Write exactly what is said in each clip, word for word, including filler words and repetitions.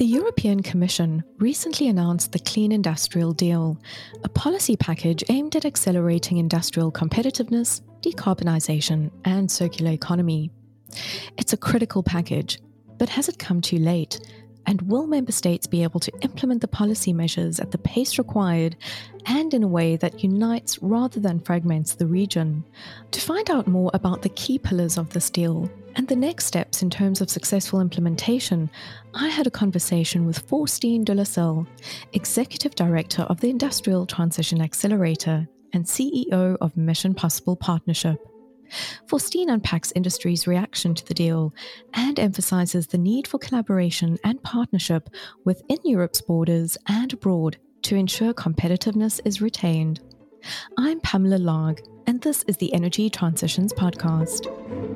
European Commission recently announced the Clean Industrial Deal, a policy package aimed at accelerating industrial competitiveness, decarbonisation, and circular economy. It's a critical package, but has it come too late? And will member states be able to implement the policy measures at the pace required and in a way that unites rather than fragments the region? To find out more about the key pillars of this deal and the next steps in terms of successful implementation, I had a conversation with Faustine de Lasalle, Executive Director of the Industrial Transition Accelerator and C E O of Mission Possible Partnership. Faustine unpacks industry's reaction to the deal and emphasizes the need for collaboration and partnership within Europe's borders and abroad to ensure competitiveness is retained. I'm Pamela Larg, and this is the Energy Transitions Podcast.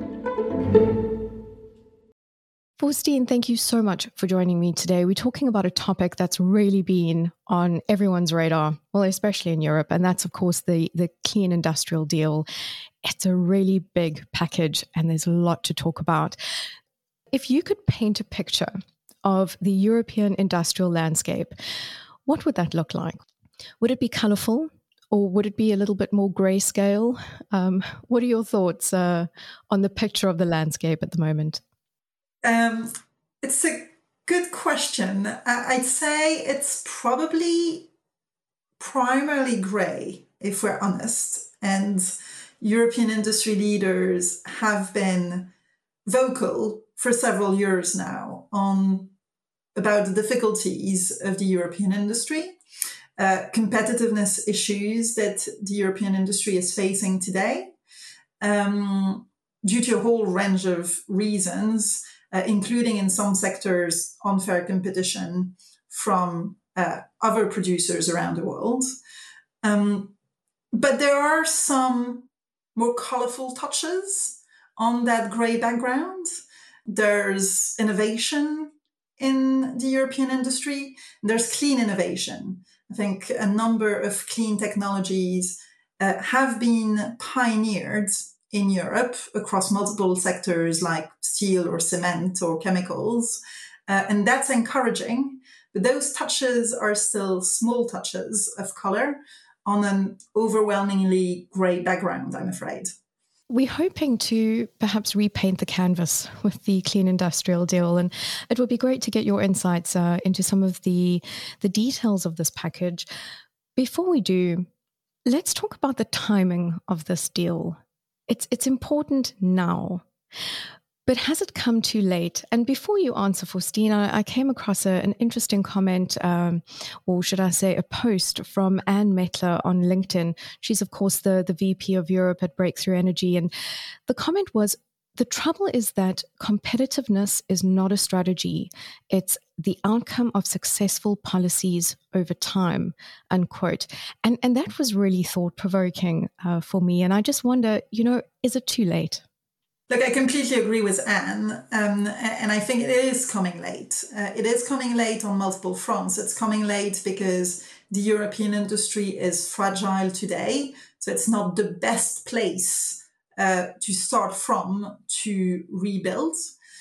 Faustine, thank you so much for joining me today. We're talking about a topic that's really been on everyone's radar, well, especially in Europe, and that's, of course, the, the Clean Industrial Deal. It's a really big package, and there's a lot to talk about. If you could paint a picture of the European industrial landscape, what would that look like? Would it be colourful, or would it be a little bit more grayscale? Um, what are your thoughts uh, on the picture of the landscape at the moment? Um, it's a good question. I'd say it's probably primarily grey, if we're honest. And European industry leaders have been vocal for several years now on about the difficulties of the European industry, uh, competitiveness issues that the European industry is facing today, um, due to a whole range of reasons. Uh, including in some sectors unfair competition from uh, other producers around the world. Um, but there are some more colorful touches on that grey background. There's innovation in the European industry. There's clean innovation. I think a number of clean technologies uh, have been pioneered in Europe across multiple sectors like steel or cement or chemicals. Uh, and that's encouraging. But those touches are still small touches of color on an overwhelmingly grey background, I'm afraid. We're hoping to perhaps repaint the canvas with the Clean Industrial Deal, and it would be great to get your insights uh, into some of the, the details of this package. Before we do, let's talk about the timing of this deal. It's it's important now, but has it come too late? And before you answer, Faustine, I, I came across a, an interesting comment, um, or should I say a post from Anne Mettler on LinkedIn. She's, of course, the, the V P of Europe at Breakthrough Energy. And the comment was, the trouble is that competitiveness is not a strategy. It's the outcome of successful policies over time, unquote. And, and that was really thought-provoking uh, for me. And I just wonder, you know, is it too late? Look, I completely agree with Anne. Um, and I think it is coming late. Uh, it is coming late on multiple fronts. It's coming late because the European industry is fragile today. So it's not the best place Uh, to start from to rebuild.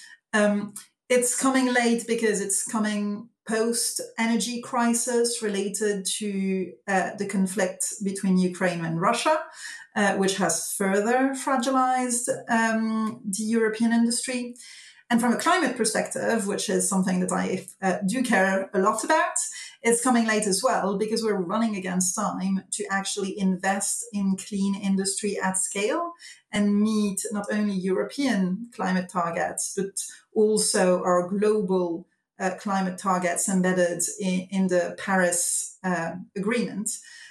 Um, it's coming late because it's coming post-energy crisis related to uh, the conflict between Ukraine and Russia, uh, which has further fragilized um, the European industry. And from a climate perspective, which is something that I uh, do care a lot about, it's coming late as well because we're running against time to actually invest in clean industry at scale and meet not only European climate targets, but also our global uh, climate targets embedded in, in the Paris uh, Agreement.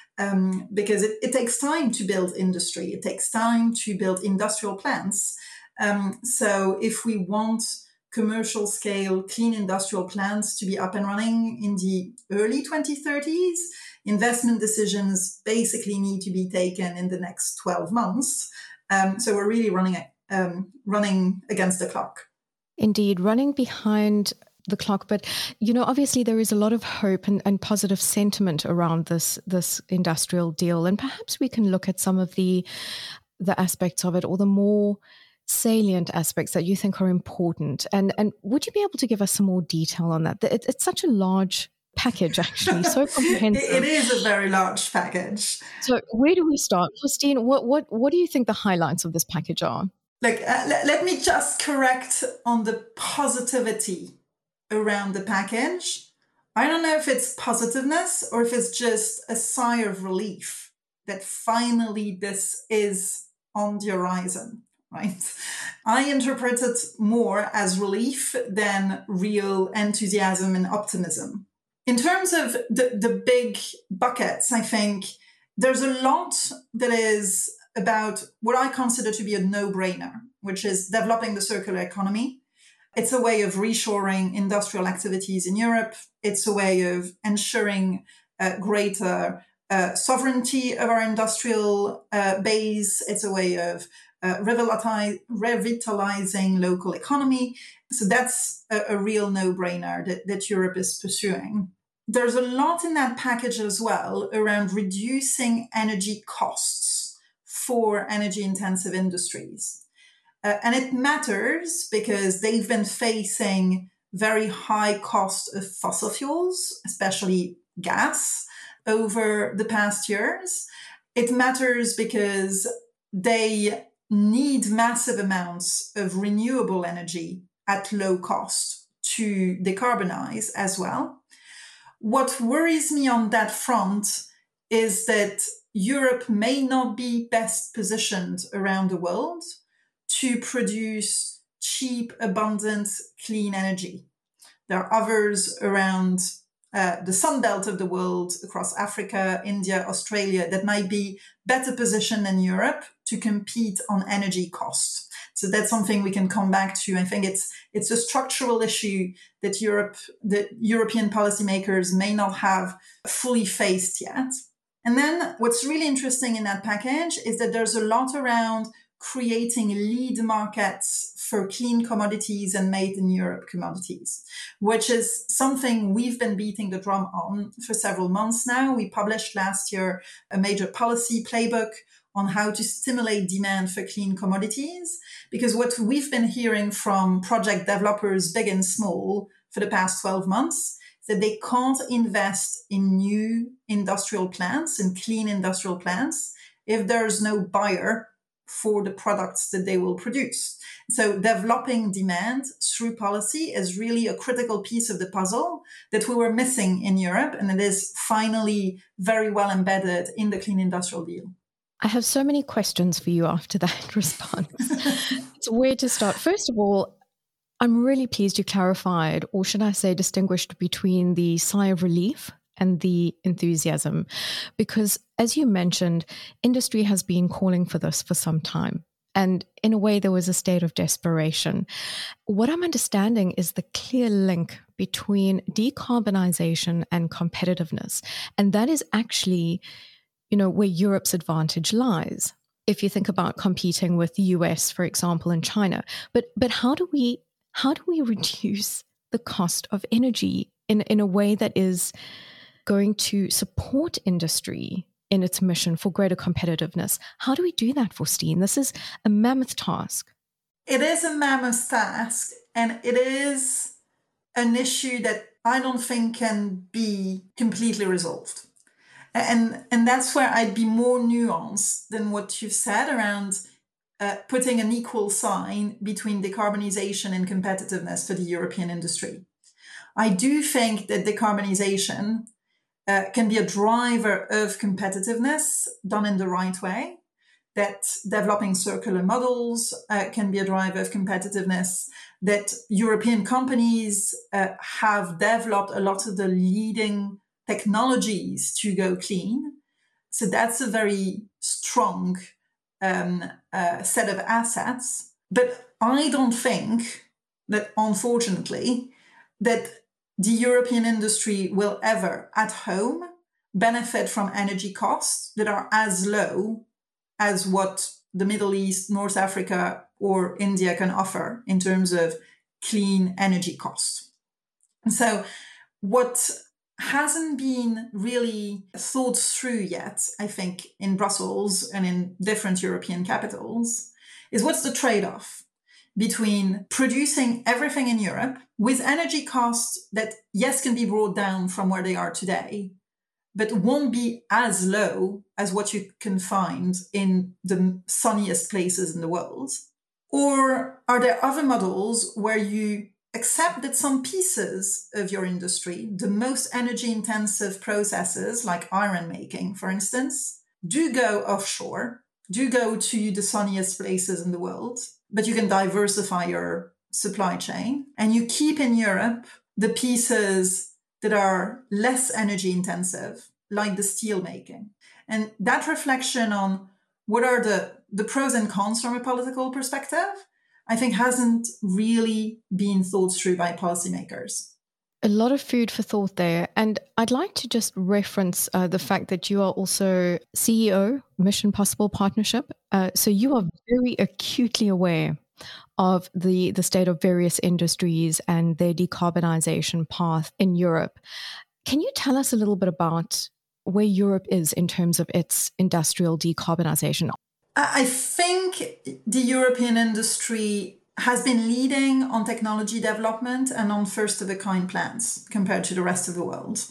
Um, because it, it takes time to build industry. It takes time to build industrial plants. Um, so if we want commercial scale clean industrial plants to be up and running in the early twenty thirties, investment decisions basically need to be taken in the next twelve months. Um, so we're really running um, running against the clock. Indeed, running behind the clock. But, you know, obviously there is a lot of hope and, and positive sentiment around this this industrial deal. And perhaps we can look at some of the the aspects of it, or the more salient aspects that you think are important? And and would you be able to give us some more detail on that? It, it's such a large package, actually, so comprehensive. It is a very large package. So where do we start? Christine, what, what, what do you think the highlights of this package are? Like, uh, let, let me just correct on the positivity around the package. I don't know if it's positiveness or if it's just a sigh of relief that finally this is on the horizon, right? I interpret it more as relief than real enthusiasm and optimism. In terms of the, the big buckets, I think there's a lot that is about what I consider to be a no-brainer, which is developing the circular economy. It's a way of reshoring industrial activities in Europe. It's a way of ensuring uh, greater uh, sovereignty of our industrial uh, base. It's a way of uh, revitalize, revitalizing local economy. So that's a, a real no-brainer that, that Europe is pursuing. There's a lot in that package as well around reducing energy costs for energy-intensive industries. Uh, and it matters because they've been facing very high cost of fossil fuels, especially gas, over the past years. It matters because they need massive amounts of renewable energy at low cost to decarbonize as well. What worries me on that front is that Europe may not be best positioned around the world to produce cheap, abundant, clean energy. There are others around uh, the Sun Belt of the world, across Africa, India, Australia, that might be better positioned than Europe to compete on energy cost. So that's something we can come back to. I think it's it's a structural issue that Europe, that European policymakers may not have fully faced yet. And then what's really interesting in that package is that there's a lot around creating lead markets for clean commodities and made in Europe commodities, which is something we've been beating the drum on for several months now. We published last year a major policy playbook on how to stimulate demand for clean commodities, because what we've been hearing from project developers, big and small, for the past twelve months, is that they can't invest in new industrial plants and clean industrial plants if there's no buyer for the products that they will produce. So developing demand through policy is really a critical piece of the puzzle that we were missing in Europe, and it is finally very well embedded in the Clean Industrial Deal. I have so many questions for you after that response. So where to start? First of all, I'm really pleased you clarified, or should I say distinguished, between the sigh of relief and the enthusiasm, because as you mentioned, industry has been calling for this for some time. And in a way, there was a state of desperation. What I'm understanding is the clear link between decarbonization and competitiveness. And that is actually, you know, where Europe's advantage lies. If you think about competing with the U S, for example, and China. But but how do we how do we reduce the cost of energy in, in a way that is going to support industry in its mission for greater competitiveness? How do we do that, Faustine? This is a mammoth task. It is a mammoth task, and it is an issue that I don't think can be completely resolved. And, and that's where I'd be more nuanced than what you've said around uh, putting an equal sign between decarbonization and competitiveness for the European industry. I do think that decarbonization Uh, can be a driver of competitiveness done in the right way, that developing circular models uh, can be a driver of competitiveness, that European companies uh, have developed a lot of the leading technologies to go clean. So that's a very strong um, uh, set of assets. But I don't think that, unfortunately, that the European industry will ever, at home, benefit from energy costs that are as low as what the Middle East, North Africa, or India can offer in terms of clean energy costs. And so what hasn't been really thought through yet, I think, in Brussels and in different European capitals, is what's the trade-off between producing everything in Europe with energy costs that, yes, can be brought down from where they are today, but won't be as low as what you can find in the sunniest places in the world? Or are there other models where you accept that some pieces of your industry, the most energy intensive processes like iron making, for instance, do go offshore, do go to the sunniest places in the world, but you can diversify your supply chain and you keep in Europe the pieces that are less energy intensive, like the steel making. And that reflection on what are the, the pros and cons from a political perspective, I think hasn't really been thought through by policymakers. A lot of food for thought there. And I'd like to just reference uh, the fact that you are also C E O, Mission Possible Partnership. Uh, so you are very acutely aware of the, the state of various industries and their decarbonization path in Europe. Can you tell us a little bit about where Europe is in terms of its industrial decarbonization? I think the European industry has been leading on technology development and on first-of-a-kind plants compared to the rest of the world.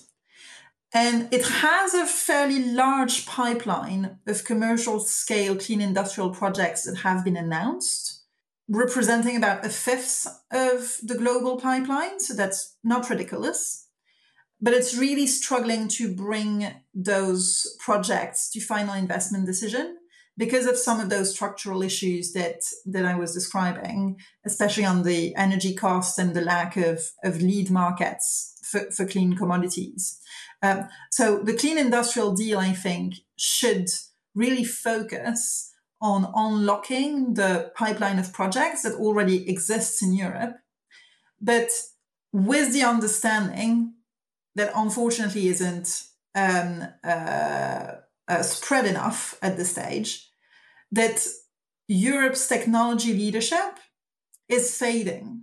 And it has a fairly large pipeline of commercial-scale clean industrial projects that have been announced, representing about a fifth of the global pipeline. So that's not ridiculous. But it's really struggling to bring those projects to final investment decision because of some of those structural issues that, that I was describing, especially on the energy costs and the lack of, of lead markets for, for clean commodities. Um, so the Clean Industrial Deal, I think, should really focus on unlocking the pipeline of projects that already exists in Europe, but with the understanding that unfortunately isn't um, uh, uh, spread enough at this stage, that Europe's technology leadership is fading.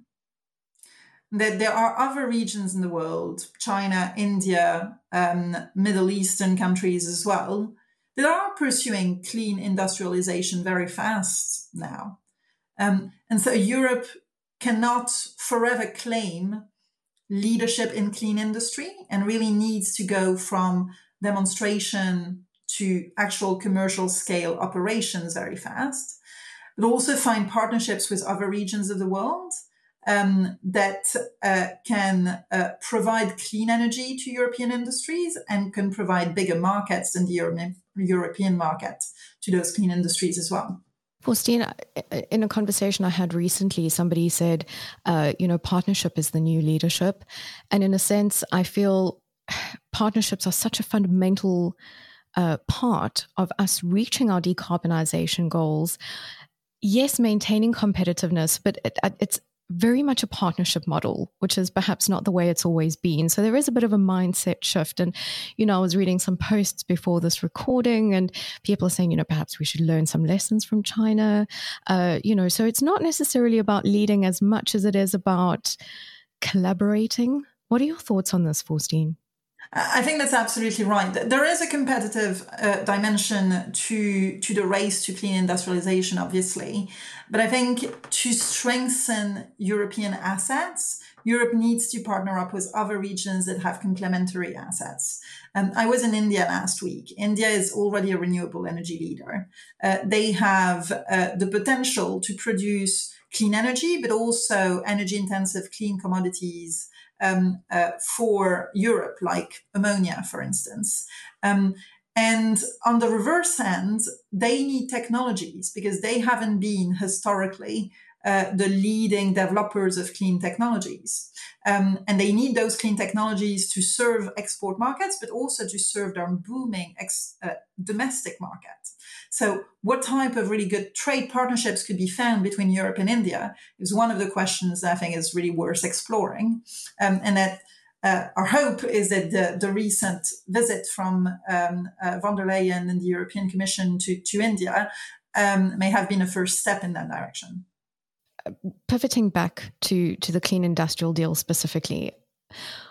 That there are other regions in the world, China, India, um, Middle Eastern countries as well, that are pursuing clean industrialization very fast now. Um, and so Europe cannot forever claim leadership in clean industry and really needs to go from demonstration to actual commercial scale operations very fast, but also find partnerships with other regions of the world um, that uh, can uh, provide clean energy to European industries and can provide bigger markets than the Euro- European market to those clean industries as well. Faustine, in a conversation I had recently, somebody said, uh, you know, partnership is the new leadership. And in a sense, I feel partnerships are such a fundamental uh, part of us reaching our decarbonization goals. Yes, maintaining competitiveness, but it, it's very much a partnership model, which is perhaps not the way it's always been. So there is a bit of a mindset shift. And, you know, I was reading some posts before this recording and people are saying, you know, perhaps we should learn some lessons from China. Uh, you know, so it's not necessarily about leading as much as it is about collaborating. What are your thoughts on this, Faustine? I think that's absolutely right. There is a competitive uh, dimension to to the race to clean industrialization, obviously. But I think to strengthen European assets, Europe needs to partner up with other regions that have complementary assets. Um, I was in India last week. India is already a renewable energy leader. Uh, they have uh, the potential to produce clean energy, but also energy-intensive clean commodities Um, uh, for Europe, like ammonia, for instance. Um, and on the reverse hand, they need technologies because they haven't been historically uh, the leading developers of clean technologies. Um, and they need those clean technologies to serve export markets, but also to serve their booming ex- uh, domestic market. So what type of really good trade partnerships could be found between Europe and India is one of the questions that I think is really worth exploring. Um, and that uh, our hope is that the, the recent visit from um, uh, von der Leyen and the European Commission to, to India um, may have been a first step in that direction. Pivoting back to, to the Clean Industrial Deal specifically,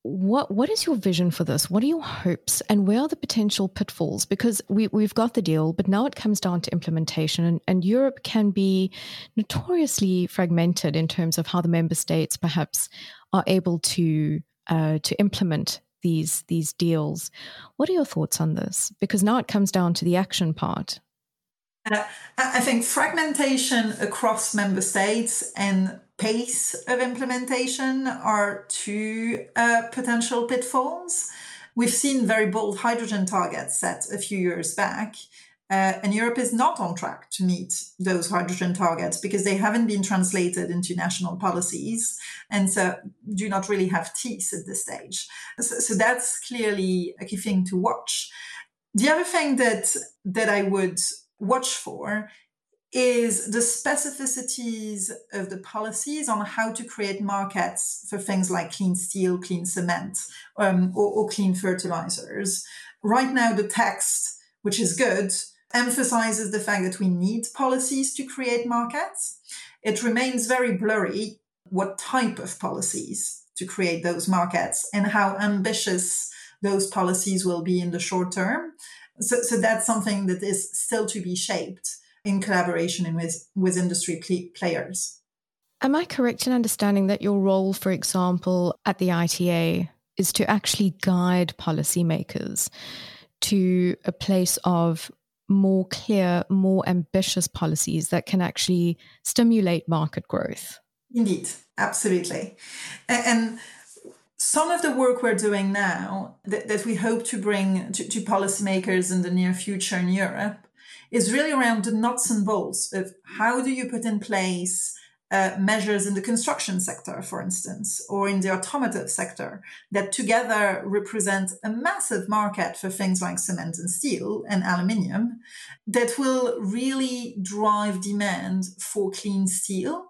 What what is your vision for this? What are your hopes, and where are the potential pitfalls? Because we, we've got the deal, but now it comes down to implementation, and, and Europe can be notoriously fragmented in terms of how the member states perhaps are able to uh, to implement these these deals. What are your thoughts on this? Because now it comes down to the action part. Uh, I think fragmentation across member states and pace of implementation are two uh, potential pitfalls. We've seen very bold hydrogen targets set a few years back, uh, and Europe is not on track to meet those hydrogen targets because they haven't been translated into national policies and so do not really have teeth at this stage. So, so that's clearly a key thing to watch. The other thing that that I would watch for is the specificities of the policies on how to create markets for things like clean steel, clean cement, um, or, or clean fertilizers. Right now, the text, which is good, emphasizes the fact that we need policies to create markets. It remains very blurry what type of policies to create those markets and how ambitious those policies will be in the short term. So, so that's something that is still to be shaped in collaboration with, with industry pl- players. Am I correct in understanding that your role, for example, at the I T A is to actually guide policymakers to a place of more clear, more ambitious policies that can actually stimulate market growth? Indeed, absolutely. And some of the work we're doing now that, that we hope to bring to, to policymakers in the near future in Europe is really around the nuts and bolts of how do you put in place uh, measures in the construction sector, for instance, or in the automotive sector that together represent a massive market for things like cement and steel and aluminium that will really drive demand for clean steel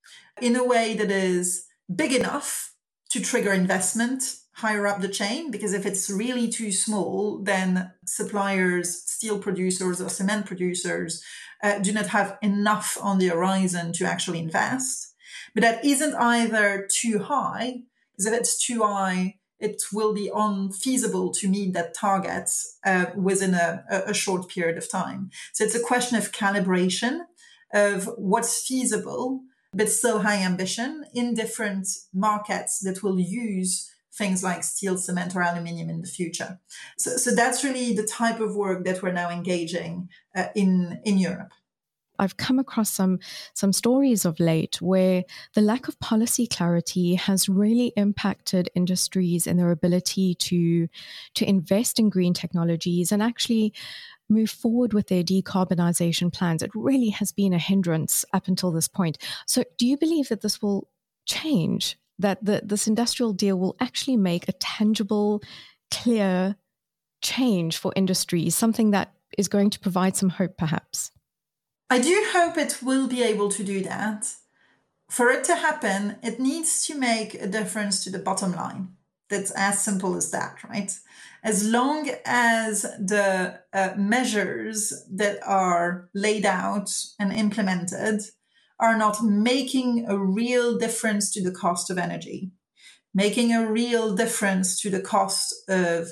in a way that is big enough to trigger investment higher up the chain, because if it's really too small, then suppliers, steel producers or cement producers uh, do not have enough on the horizon to actually invest. But that isn't either too high, because if it's too high, it will be unfeasible to meet that target uh, within a, a short period of time. So it's a question of calibration of what's feasible, but still high ambition in different markets that will use things like steel, cement, or aluminium in the future. So, so that's really the type of work that we're now engaging uh, in, in Europe. I've come across some some stories of late where the lack of policy clarity has really impacted industries and their ability to, to invest in green technologies and actually move forward with their decarbonization plans. It really has been a hindrance up until this point. So do you believe that this will change, that the, this industrial deal will actually make a tangible, clear change for industries, something that is going to provide some hope perhaps? I do hope it will be able to do that. For it to happen, it needs to make a difference to the bottom line. That's as simple as that, right? As long as the uh, measures that are laid out and implemented are not making a real difference to the cost of energy, making a real difference to the cost of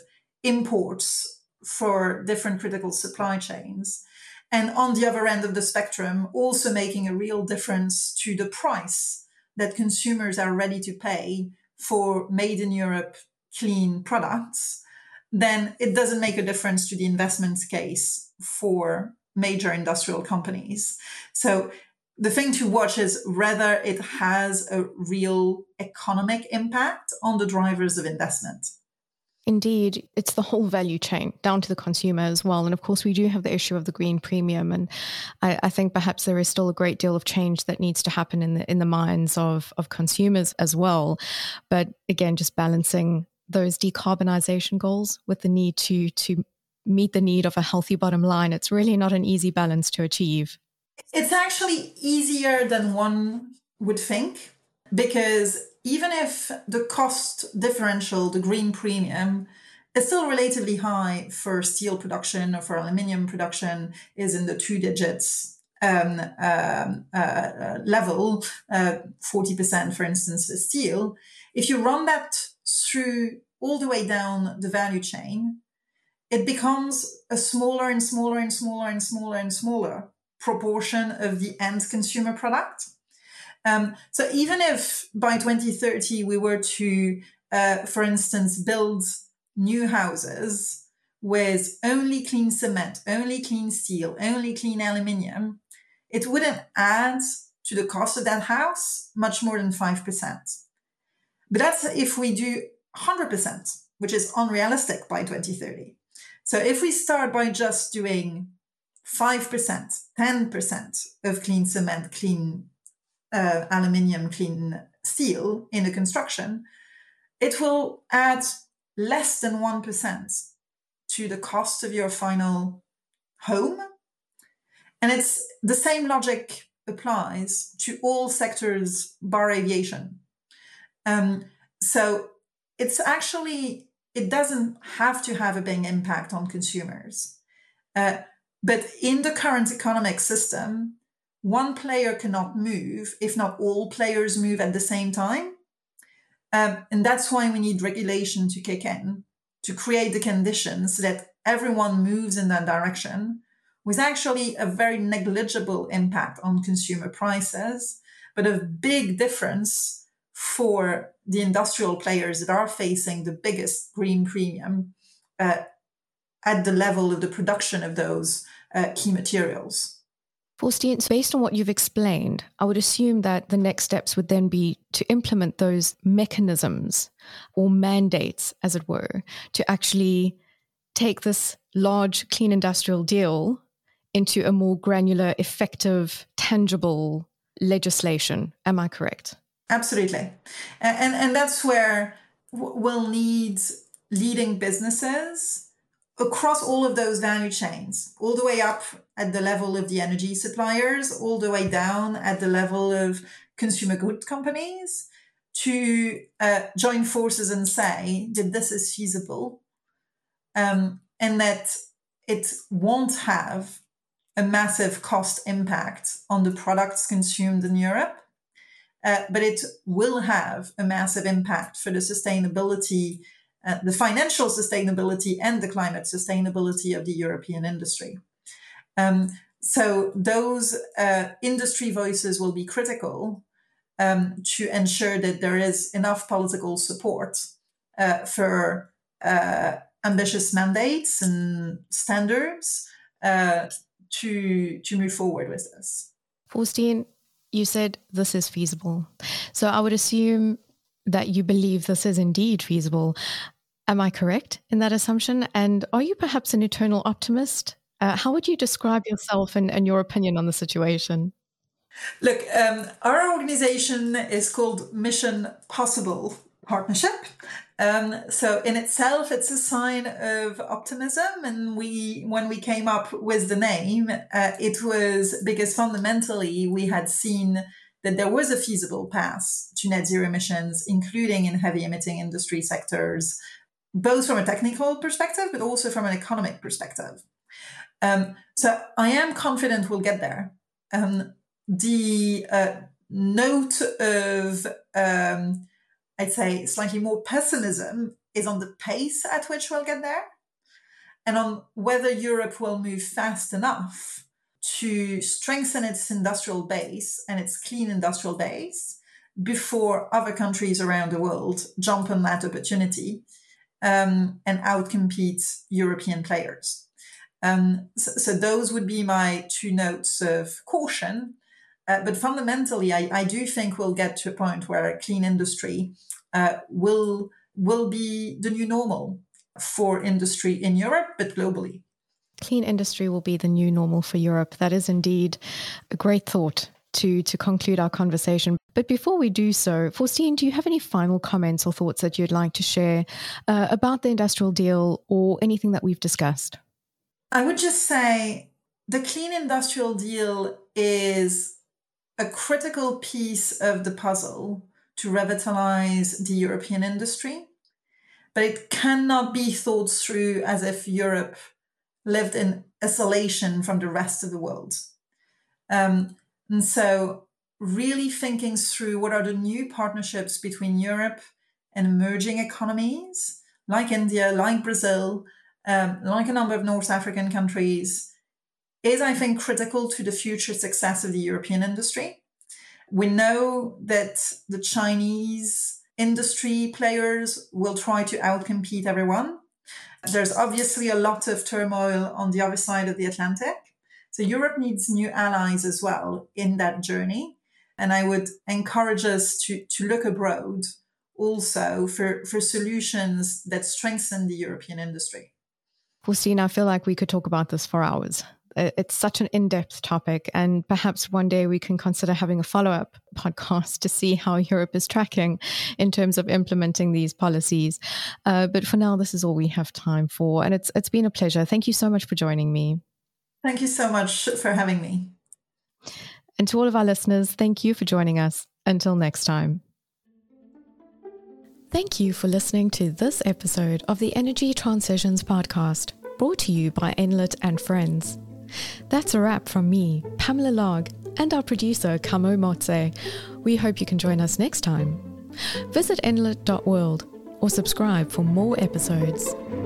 imports for different critical supply chains, and on the other end of the spectrum, also making a real difference to the price that consumers are ready to pay for made in Europe clean products, then it doesn't make a difference to the investment case for major industrial companies. So the thing to watch is whether it has a real economic impact on the drivers of investment. Indeed, it's the whole value chain down to the consumer as well. And of course, we do have the issue of the green premium. And I, I think perhaps there is still a great deal of change that needs to happen in the in the minds of, of consumers as well. But again, just balancing those decarbonization goals with the need to to meet the need of a healthy bottom line. It's really not an easy balance to achieve. It's actually easier than one would think, because even if the cost differential, the green premium, is still relatively high for steel production or for aluminium production, is in the two digits um, um, uh, level, uh, forty percent, for instance, for steel. If you run that through all the way down the value chain, it becomes a smaller and smaller and smaller and smaller and smaller proportion of the end consumer product. Um, so even if by twenty thirty we were to, uh, for instance, build new houses with only clean cement, only clean steel, only clean aluminium, it wouldn't add to the cost of that house much more than five percent. But that's if we do one hundred percent, which is unrealistic by twenty thirty. So if we start by just doing five percent, ten percent of clean cement, clean uh, aluminium, clean steel in the construction, it will add less than one percent to the cost of your final home. And it's the same logic applies to all sectors bar aviation. Um, so it's actually, it doesn't have to have a big impact on consumers. Uh, but in the current economic system, one player cannot move if not all players move at the same time. Um, and that's why we need regulation to kick in, to create the conditions so that everyone moves in that direction, with actually a very negligible impact on consumer prices, but a big difference for the industrial players that are facing the biggest green premium uh, at the level of the production of those uh, key materials. Faustine, based on what you've explained, I would assume that the next steps would then be to implement those mechanisms or mandates, as it were, to actually take this large clean industrial deal into a more granular, effective, tangible legislation. Am I correct? Absolutely. And, and that's where we'll need leading businesses across all of those value chains, all the way up at the level of the energy suppliers, all the way down at the level of consumer goods companies, to uh, join forces and say that this is feasible, um, and that it won't have a massive cost impact on the products consumed in Europe, uh, but it will have a massive impact for the sustainability, uh, the financial sustainability and the climate sustainability of the European industry. Um, so those uh, industry voices will be critical um, to ensure that there is enough political support uh, for uh, ambitious mandates and standards uh, to, to move forward with this. Faustine, you said this is feasible. So I would assume that you believe this is indeed feasible. Am I correct in that assumption? And are you perhaps an eternal optimist? Uh, how would you describe yourself and, and your opinion on the situation? Look, um, our organization is called Mission Possible Partnership. Um, so in itself, it's a sign of optimism. And we, when we came up with the name, uh, it was because fundamentally we had seen that there was a feasible path to net zero emissions, including in heavy emitting industry sectors, both from a technical perspective, but also from an economic perspective. Um, so I am confident we'll get there. Um, the uh, note of, um, I'd say, slightly more pessimism is on the pace at which we'll get there, and on whether Europe will move fast enough to strengthen its industrial base and its clean industrial base before other countries around the world jump on that opportunity um, and outcompete European players. Um, so, so those would be my two notes of caution. Uh, but fundamentally, I, I do think we'll get to a point where clean industry uh, will, will be the new normal for industry in Europe, but globally. Clean industry will be the new normal for Europe. That is indeed a great thought to, to conclude our conversation. But before we do so, Faustine, do you have any final comments or thoughts that you'd like to share uh, about the industrial deal or anything that we've discussed? I would just say the clean industrial deal is a critical piece of the puzzle to revitalize the European industry, but it cannot be thought through as if Europe lived in isolation from the rest of the world. Um, and so really thinking through what are the new partnerships between Europe and emerging economies like India, like Brazil, um, like a number of North African countries, is, I think, critical to the future success of the European industry. We know that the Chinese industry players will try to outcompete everyone. There's obviously a lot of turmoil on the other side of the Atlantic. So Europe needs new allies as well in that journey. And I would encourage us to, to look abroad also for, for solutions that strengthen the European industry. Faustine, I feel like we could talk about this for hours. It's such an in-depth topic, and perhaps one day we can consider having a follow-up podcast to see how Europe is tracking in terms of implementing these policies. Uh, but for now, this is all we have time for, and it's it's been a pleasure. Thank you so much for joining me. Thank you so much for having me. And to all of our listeners, thank you for joining us. Until next time. Thank you for listening to this episode of the Energy Transitions Podcast, brought to you by Enlit and Friends. That's a wrap from me, Pamela Larg, and our producer, Kamo Motse. We hope you can join us next time. Visit enlit dot world or subscribe for more episodes.